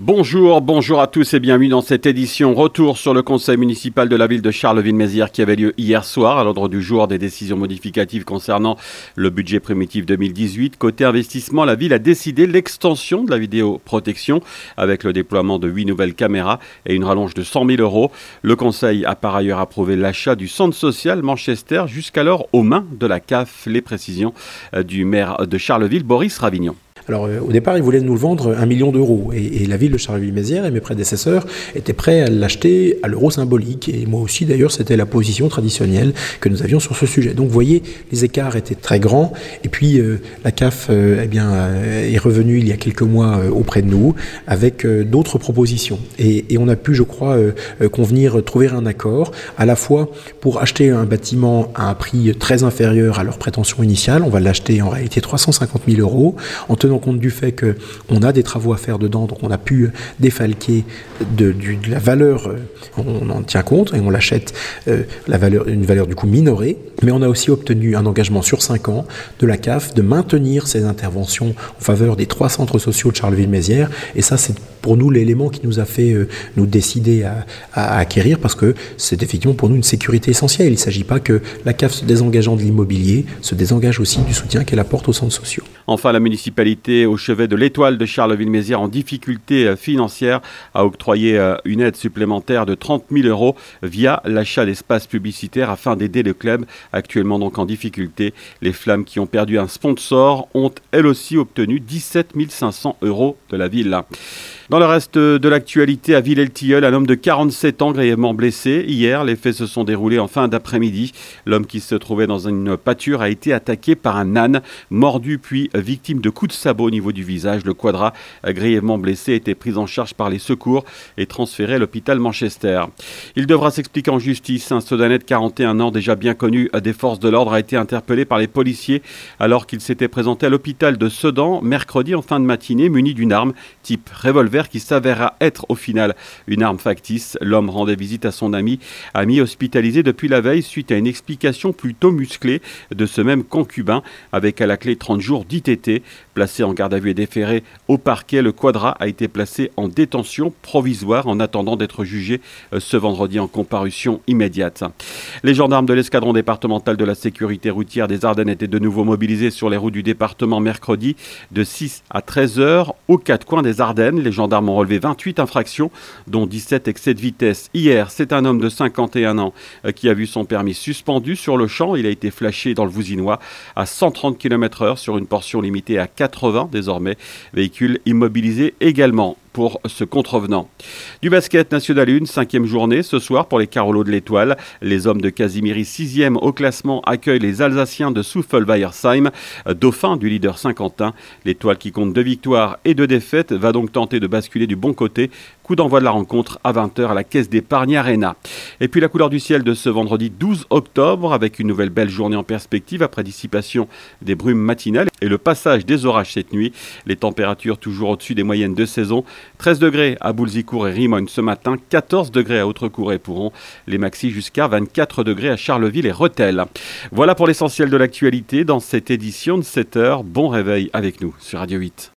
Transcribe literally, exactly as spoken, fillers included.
Bonjour, bonjour à tous et bienvenue dans cette édition. Retour sur le conseil municipal de la ville de Charleville-Mézières qui avait lieu hier soir à l'ordre du jour des décisions modificatives concernant le budget primitif deux mille dix-huit. Côté investissement, la ville a décidé l'extension de la vidéoprotection avec le déploiement de huit nouvelles caméras et une rallonge de cent mille euros. Le conseil a par ailleurs approuvé l'achat du centre social Manchester jusqu'alors aux mains de la C A F. Les précisions du maire de Charleville, Boris Ravignon. Alors euh, au départ, ils voulaient nous le vendre un million d'euros et, et la ville de Charleville-Mézières et mes prédécesseurs étaient prêts à l'acheter à l'euro symbolique. Et moi aussi, d'ailleurs, c'était la position traditionnelle que nous avions sur ce sujet. Donc vous voyez, les écarts étaient très grands. Et puis euh, la C A F euh, eh bien, euh, est revenue il y a quelques mois euh, auprès de nous avec euh, d'autres propositions. Et, et on a pu, je crois, euh, euh, convenir, trouver un accord à la fois pour acheter un bâtiment à un prix très inférieur à leur prétention initiale. On va l'acheter en réalité trois cent cinquante mille euros en tenant compte du fait qu'on a des travaux à faire dedans, donc on a pu défalquer de, de, de la valeur, on en tient compte et on l'achète euh, la valeur, une valeur du coup minorée, mais on a aussi obtenu un engagement sur cinq ans de la C A F de maintenir ses interventions en faveur des trois centres sociaux de Charleville-Mézières, et ça c'est pour nous l'élément qui nous a fait euh, nous décider à, à, à acquérir, parce que c'est effectivement pour nous une sécurité essentielle. Il ne s'agit pas que la C A F, se désengageant de l'immobilier, se désengage aussi du soutien qu'elle apporte aux centres sociaux. Enfin, la municipalité, au chevet de l'étoile de Charleville-Mézières en difficulté financière, a octroyé une aide supplémentaire de trente mille euros via l'achat d'espaces publicitaires afin d'aider le club, actuellement donc en difficulté. Les Flammes qui ont perdu un sponsor ont elles aussi obtenu dix-sept mille cinq cents euros de la ville. Dans le reste de l'actualité, à Villers-le-Tilleul, un homme de quarante-sept ans grièvement blessé. Hier, les faits se sont déroulés en fin d'après-midi. L'homme qui se trouvait dans une pâture a été attaqué par un âne, mordu puis victime de coups de sabot au niveau du visage. Le quadra, grièvement blessé, a été pris en charge par les secours et transféré à l'hôpital Manchester. Il devra s'expliquer en justice. Un Soudanais de quarante et un ans, déjà bien connu des forces de l'ordre, a été interpellé par les policiers alors qu'il s'était présenté à l'hôpital de Sedan mercredi en fin de matinée, muni d'une arme type revolver qui s'avéra être au final une arme factice. L'homme rendait visite à son ami, ami hospitalisé depuis la veille suite à une explication plutôt musclée de ce même concubin, avec à la clé trente jours d'I T T. Placé en garde à vue et déféré au parquet, le quadra a été placé en détention provisoire en attendant d'être jugé ce vendredi en comparution immédiate. Les gendarmes de l'escadron départemental de la sécurité routière des Ardennes étaient de nouveau mobilisés sur les routes du département mercredi de six à treize heures aux quatre coins des Ardennes. Les gendarmes ont relevé vingt-huit infractions, dont dix-sept excès de vitesse. Hier, c'est un homme de cinquante et un ans qui a vu son permis suspendu sur le champ. Il a été flashé dans le Vouzinois à cent trente kilomètres heure sur une portion limitée à quatre-vingts désormais. Véhicule immobilisé également pour ce contrevenant. Du basket National un, cinquième journée ce soir pour les Carolos de l'Étoile. Les hommes de Casimiri, sixième au classement, accueillent les Alsaciens de Soufel-Weiersheim, dauphin du leader Saint-Quentin. L'Étoile qui compte deux victoires et deux défaites va donc tenter de basculer du bon côté. Coup d'envoi de la rencontre à vingt heures à la Caisse d'Épargne Arena. Et puis la couleur du ciel de ce vendredi douze octobre avec une nouvelle belle journée en perspective après dissipation des brumes matinales et le passage des orages cette nuit. Les températures toujours au-dessus des moyennes de saison. treize degrés à Boulzicourt et Rimogne ce matin, quatorze degrés à Hautrecourt et Pouron, les maxis jusqu'à vingt-quatre degrés à Charleville et Rethel. Voilà pour l'essentiel de l'actualité dans cette édition de sept heures. Bon réveil avec nous sur Radio huit.